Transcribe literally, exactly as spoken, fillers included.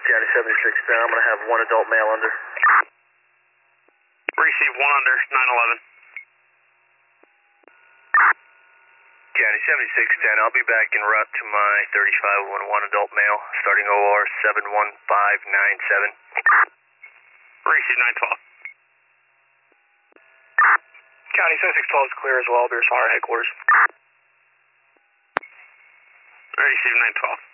County seventy-six ten, I'm going to have one adult male under. Receive one under, nine eleven. County seventy-six ten, I'll be back en route to my thirty-five one one adult male, starting O R seven one five nine seven. Receive nine twelve. County seventy-six twelve is clear as well. Beers Fire headquarters. Receive nine twelve.